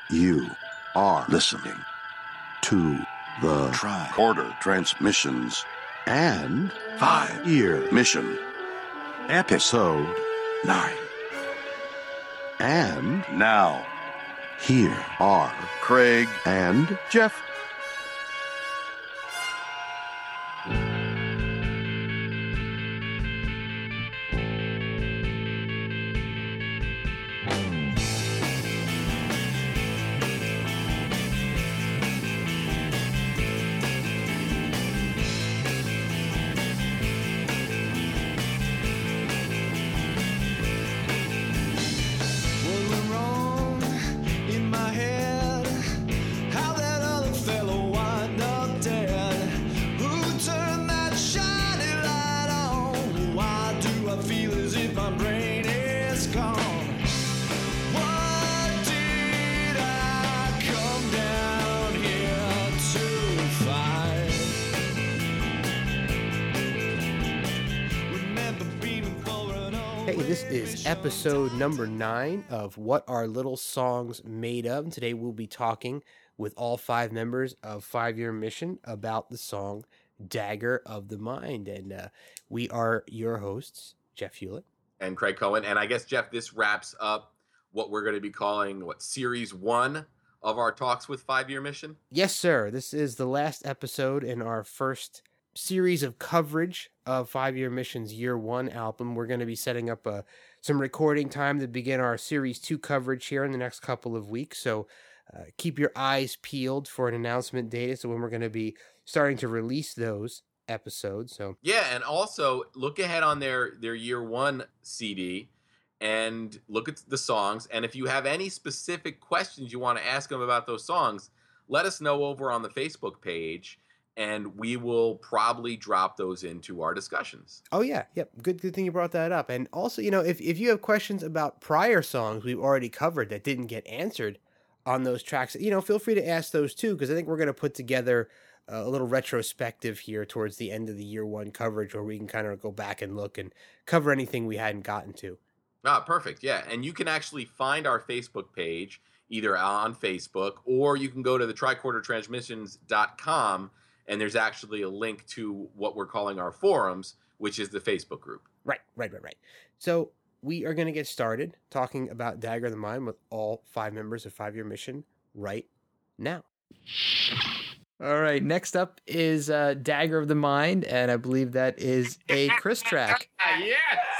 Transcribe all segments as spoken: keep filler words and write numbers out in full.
You are listening to the Tricorder Transmissions and Five-Year Mission, Episode nine. And now, here are Craig and Jeff. Episode number nine of What Are Little Songs Made Of? Today we'll be talking with all five members of Five-Year Mission about the song Dagger of the Mind. And uh, we are your hosts, Jeff Hewlett. And Craig Cohen. And I guess, Jeff, this wraps up what we're going to be calling, what, Series one of our talks with Five-Year Mission? Yes, sir. This is the last episode in our first series of coverage of Five-Year Mission's Year One album. We're going to be setting up a some recording time to begin our Series two coverage here in the next couple of weeks. So uh, keep your eyes peeled for an announcement date as to when we're going to be starting to release those episodes. So yeah, and also look ahead on their, their Year One C D and look at the songs. And if you have any specific questions you want to ask them about those songs, let us know over on the Facebook page, and we will probably drop those into our discussions. Oh, yeah. Yep. Good good thing you brought that up. And also, you know, if, if you have questions about prior songs we've already covered that didn't get answered on those tracks, you know, feel free to ask those too, because I think we're going to put together a little retrospective here towards the end of the Year One coverage where we can kind of go back and look and cover anything we hadn't gotten to. Ah, perfect. Yeah. And you can actually find our Facebook page either on Facebook, or you can go to the tricorder transmissions dot com. And there's actually a link to what we're calling our forums, which is the Facebook group. Right, right, right, right. So we are going to get started talking about Dagger of the Mind with all five members of Five-Year Mission right now. All right, next up is uh, Dagger of the Mind, and I believe that is a Chris track. Yes!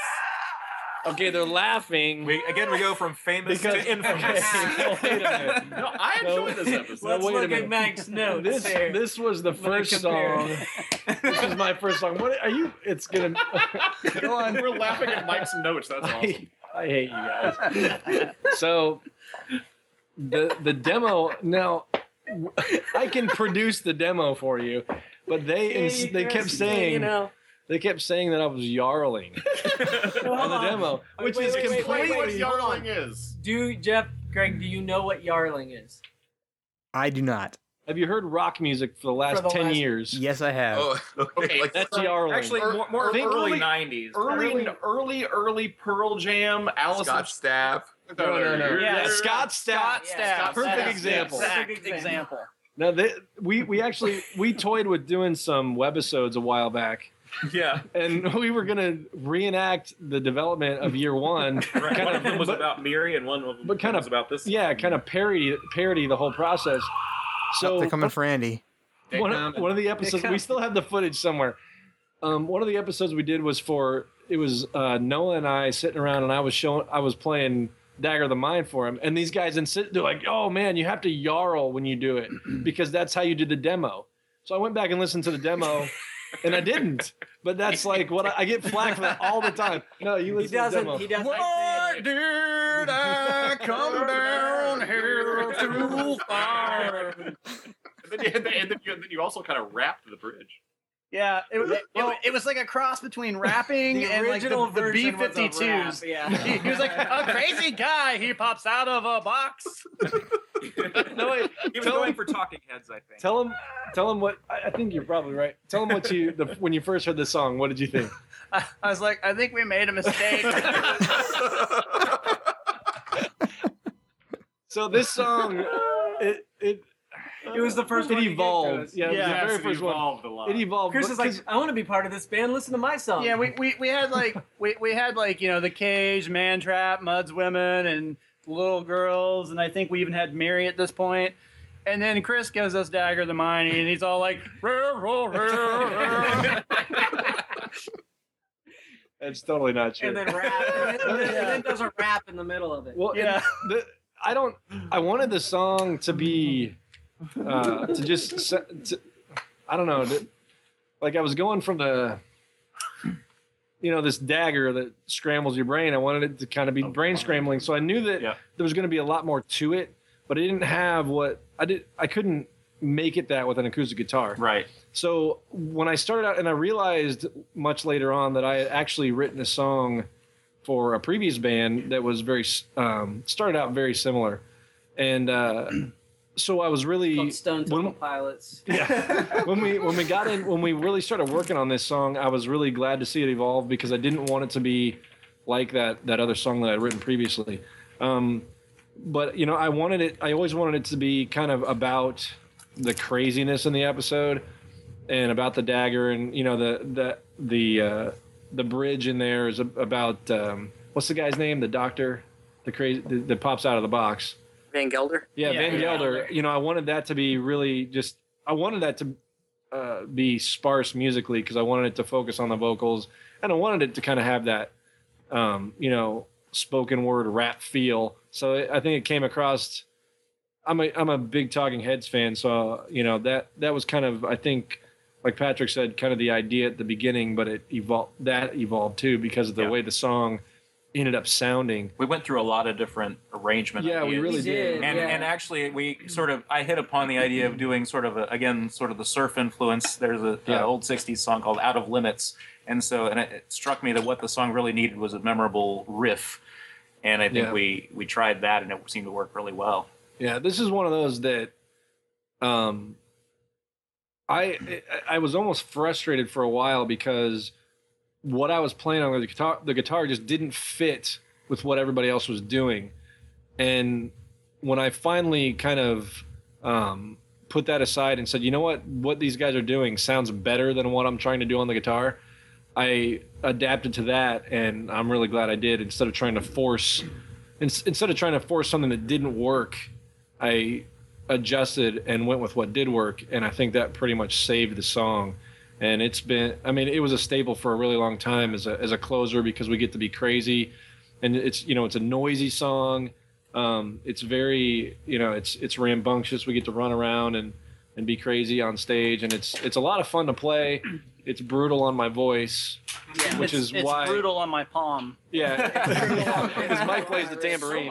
Okay, they're laughing. We, again, we go from famous because, to infamous. Okay, wait a minute. No, I enjoyed no, this episode. Let's no, look at Mike's notes. This, this was the first song. This is my first song. What are you? It's gonna go on. We're laughing at Mike's notes. That's awesome. I, I hate you guys. So the the demo now. I can produce the demo for you, but they ins- they kept saying. You know. They kept saying that I was yarling on the demo, which wait, is wait, completely... Wait, wait, wait, what yarling is? Do, Jeff, Greg, do you know what yarling is? I do not. Have you heard rock music for the last for the ten last... years? Yes, I have. Oh, okay, like, that's yarling. Actually, more, more early, early nineties. Early, early, early, early Pearl Jam, Alice... Scott Stapp. No, no, no. Yeah, yeah, Scott Stapp. Scott Stapp. Yeah, perfect Stapp. example. Perfect example. Now, they, we, we actually, we toyed with doing some webisodes a while back. Yeah, and we were gonna reenact the development of Year One. Right. Kind one of them was but, about Miri, and one of them but kind was of, about this. Yeah, kind of parody parody the whole process. So oh, they're coming for Andy. One of, one of the episodes, we still have the footage somewhere. Um, one of the episodes we did was for it was uh, Noah and I sitting around, and I was showing, I was playing Dagger of the Mind for him, and these guys insist. They're like, "Oh man, you have to yarl when you do it because that's how you did the demo." So I went back and listened to the demo. And I didn't, but that's like what I, I get flack for that all the time. No, you listen he doesn't, to the demo. He doesn't. Why did I come down here to find? And then, you, and, then you, and then you also kind of rapped the bridge. Yeah, it, it, well, it, it was like a cross between rapping and like the, the B fifty-twos. Yeah. he, he was like a crazy guy. He pops out of a box. No, wait, he was going him, for Talking Heads, I think. Tell him, tell him what. I, I think you're probably right. Tell him what you the, when you first heard the song. What did you think? I, I was like, I think we made a mistake. So So this song, it it It was the first it one you gave to evolved. us. Yeah, it was Yeah, the very Yes, it first one. evolved a lot. It evolved. Chris but- is like, 'cause- I want to be part of this band. Listen to my song. Yeah, we, we, we had like we, we had like you know the Cage, Man Trap, Muds Women, and Little Girls, and I think we even had Mary at this point. And then Chris gives us Dagger the Mine, and he's all like, "Roar, roar, roar, roar." That's totally not true. and then rap, and then, and then, and then does a rap in the middle of it. Well, Yeah. the, I don't. I wanted the song to be, uh, to just, se- to, I don't know, to, like I was going from the, you know, this dagger that scrambles your brain. I wanted it to kind of be brain scrambling, so I knew that Yeah. there was going to be a lot more to it, but it didn't have what I did. I couldn't make it that with an acoustic guitar. Right. So when I started out, and I realized much later on that I had actually written a song for a previous band that was very um, started out very similar, and uh, so I was really Called Stone Temple when, Pilots. yeah, when we when we got in when we really started working on this song, I was really glad to see it evolve because I didn't want it to be like that that other song that I'd written previously. Um, but you know, I wanted it. I always wanted it to be kind of about the craziness in the episode and about the dagger, and you know the the the uh, the bridge in there is about um, what's the guy's name? The doctor, the crazy that, that pops out of the box. Van Gelder. Yeah, Yeah, Van yeah. Gelder. You know, I wanted that to be really just. I wanted that to uh, be sparse musically because I wanted it to focus on the vocals, and I wanted it to kind of have that, um, you know, spoken word rap feel. So it, I think it came across. I'm a I'm a big Talking Heads fan, so you know that that was kind of I think, like Patrick said, kind of the idea at the beginning, but it evolved. That evolved too because of the Yeah. way the song ended up sounding. We went through a lot of different arrangement Yeah, we ideas. really We did. did. And, Yeah. and actually, we sort of I hit upon the idea of doing sort of a, again sort of the surf influence. There's a, Yeah. a old sixties song called "Out of Limits," and so and it, it struck me that what the song really needed was a memorable riff, and I think Yeah. we we tried that, and it seemed to work really well. Yeah, this is one of those that, um, I I was almost frustrated for a while because what I was playing on the guitar, the guitar just didn't fit with what everybody else was doing, and when I finally kind of um, put that aside and said, you know what, what these guys are doing sounds better than what I'm trying to do on the guitar, I adapted to that, and I'm really glad I did. Instead of trying to force, ins- instead of trying to force something that didn't work, I adjusted and went with what did work, and I think that pretty much saved the song. And it's been, I mean, it was a staple for a really long time as a as a closer because we get to be crazy, and it's you know it's a noisy song. Um, it's very you know it's it's rambunctious. We get to run around and and be crazy on stage, and it's it's a lot of fun to play. It's brutal on my voice, Yeah. which it's, is it's why brutal on my palm. yeah, because Mike plays the tambourine.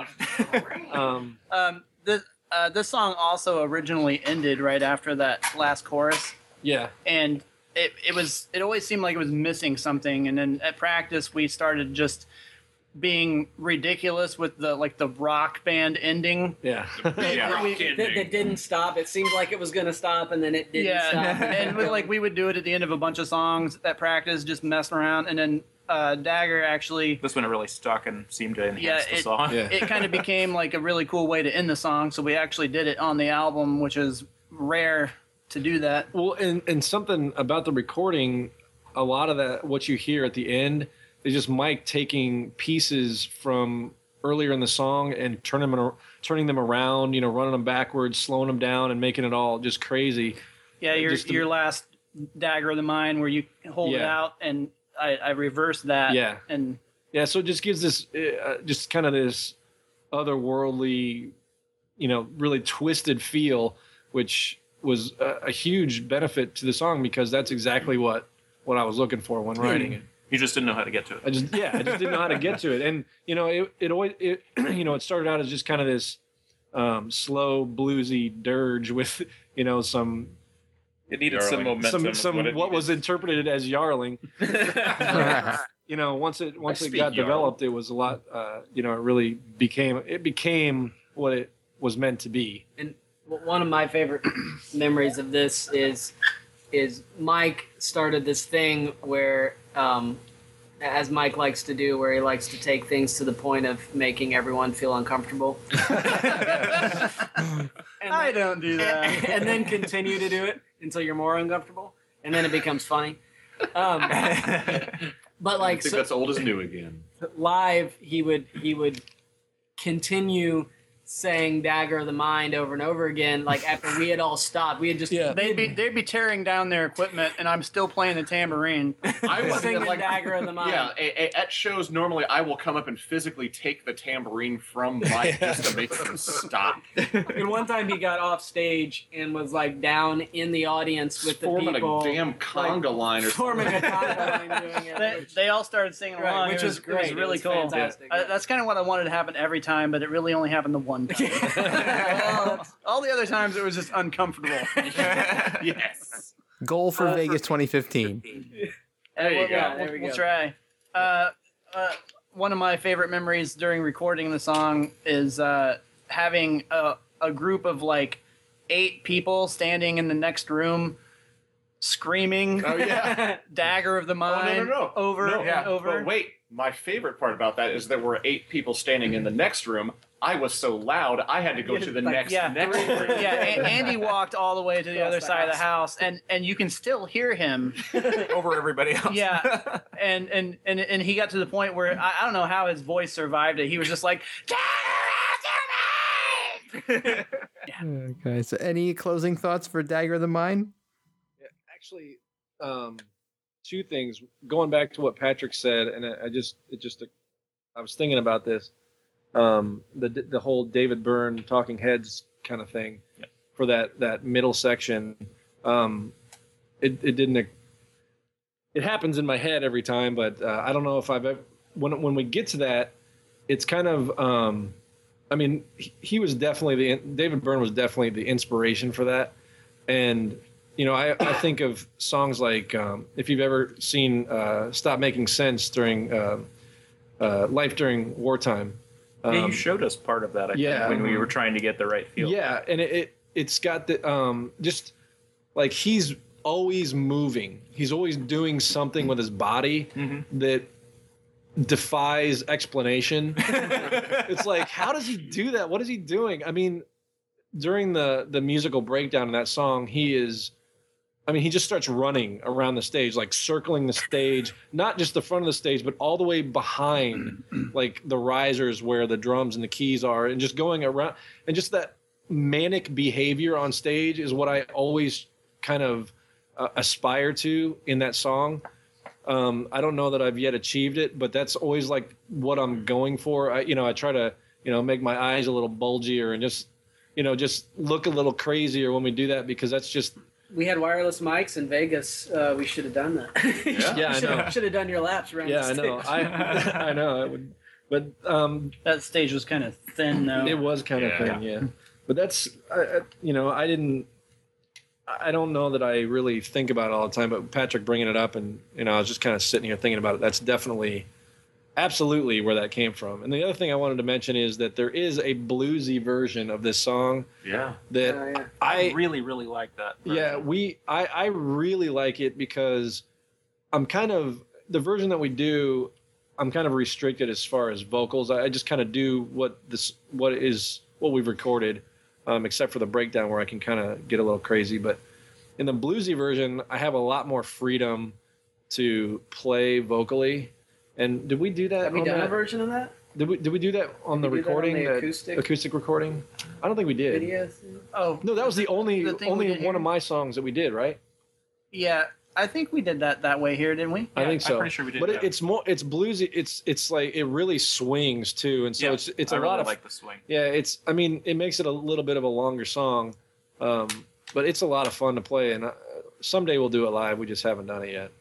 Um, Um, this uh, this song also originally ended right after that last chorus, yeah. and it it was it always seemed like it was missing something. And then at practice we started just being ridiculous with the like the rock band ending. Yeah. Yeah. We- That, that didn't stop. It seemed like it was going to stop, and then it didn't yeah, stop. and we, like we would do it at the end of a bunch of songs at practice, just messing around, and then uh, Dagger actually. This one it really stuck and seemed to enhance Yeah, the it- song. Yeah. It kind of became like a really cool way to end the song, so we actually did it on the album, which is rare to do that. Well, and, and something about the recording, a lot of that, what you hear at the end is just Mike taking pieces from earlier in the song and turning them, turning them around, you know, running them backwards, slowing them down, and making it all just crazy. Yeah, your Just to- your last Dagger of the Mine where you hold it Yeah. out, and I, I reversed that. Yeah. and Yeah, so it just gives this, uh, just kind of this otherworldly, you know, really twisted feel, which was a, a huge benefit to the song because that's exactly what what I was looking for when writing it. You just didn't know how to get to it. I just yeah, I just didn't know how to get to it, and you know, it it always it you know it started out as just kind of this um, slow bluesy dirge with you know some It needed some Yarling. momentum. some is some what, what, it needed. was interpreted as yarling. You know, once it once it speak got Jarl. developed, it was a lot. Uh, you know, it really became it became what it was meant to be. And one of my favorite memories of this is is Mike started this thing where um, as Mike likes to do, where he likes to take things to the point of making everyone feel uncomfortable. I then, don't do that. And, and then continue to do it until you're more uncomfortable, and then it becomes funny. Um, but like, I think so, that's old as new again. live, he would he would continue saying "Dagger of the Mind" over and over again. Like after we had all stopped, we had just Yeah. They'd be they'd be tearing down their equipment, and I'm still playing the tambourine. I was singing like, "Dagger of the Mind." Yeah, a, a, at shows normally I will come up and physically take the tambourine from Mike just to make them stop. And one time he got off stage and was like down in the audience with the Forming people, a damn conga line or forming something. a conga line doing it. They, which- they all started singing Right, along, which it was was, great. It was It really was cool. fantastic. Uh, that's kind of what I wanted to happen every time, but it really only happened the one time. All the other times it was just uncomfortable. Yes. Goal for Vegas twenty fifteen. There you Well, go. yeah, there we'll, we we'll go. try. Uh, uh, one of my favorite memories during recording the song is uh, having a, a group of like eight people standing in the next room screaming Oh yeah. "Dagger of the Oh, Mind" no, no, no. over no, and over. But wait, my favorite part about that is there were eight people standing in the next room. I was so loud, I had to go to the Like, next yeah, next room. yeah. A- Andy walked all the way to the Across other the side of the house. house, and and you can still hear him. over everybody else. Yeah, and and and and he got to the point where I, I don't know how his voice survived it. He was just like, Okay, so any closing thoughts for Dagger of the Mind? Actually, um, two things. Going back to what Patrick said, and I, I just, it just, I was thinking about this, um, the the whole David Byrne Talking Heads kind of thing for that that middle section. Um, it it didn't. It happens in my head every time, but uh, I don't know if I've ever. When when we get to that, it's kind of. Um, I mean, he, he was definitely the David Byrne was definitely the inspiration for that, and. You know, I, I think of songs like um, if you've ever seen uh, "Stop Making Sense" during uh, uh, "Life During Wartime." Um, Yeah, you showed us part of that. I yeah. think, when we were trying to get the right feel. Yeah, and it, it it's got the um, just like he's always moving. He's always doing something with his body Mm-hmm. that defies explanation. It's like, how does he do that? What is he doing? I mean, during the the musical breakdown in that song, he is. I mean, he just starts running around the stage, like circling the stage, not just the front of the stage, but all the way behind, like the risers where the drums and the keys are, and just going around. And just that manic behavior on stage is what I always kind of uh, aspire to in that song. Um, I don't know that I've yet achieved it, but that's always like what I'm going for. I, you know, I try to, you know, make my eyes a little bulgier and just, you know, just look a little crazier when we do that, because that's just. We had wireless mics in Vegas. Uh, we should have done that. Yeah, I know. Should have done your laps around Yeah, the I stage. know. I I know. It would, but um, that stage was kind of thin, though. it was kind of Yeah. thin, yeah. But that's, I, I, you know, I didn't. I don't know that I really think about it all the time. But Patrick bringing it up, and you know, I was just kind of sitting here thinking about it. That's definitely, absolutely where that came from. And the other thing I wanted to mention is that there is a bluesy version of this song Yeah. that Oh, yeah. I I really, really like that. Yeah, version. we I, I really like it because I'm kind of the version that we do. I'm kind of restricted as far as vocals. I, I just kind of do what this what is what we've recorded, um, except for the breakdown where I can kind of get a little crazy. But in the bluesy version, I have a lot more freedom to play vocally. And did we do that? Have we on done that? a version of that? Did we did we do that on Did the we do that on recording? the that- acoustic? acoustic recording? I don't think we did. Videos? Oh No, that was the only The thing we only did one here? of my songs that we did, right? yeah. I think we did that that way here, didn't we? I think I'm so. pretty sure we did, But it, yeah. it's more, it's bluesy. It's it's like it really swings too, and so Yeah, it's it's I a really lot of like the swing. yeah. It's I mean it makes it a little bit of a longer song, um, but it's a lot of fun to play. And uh, someday we'll do it live. We just haven't done it yet.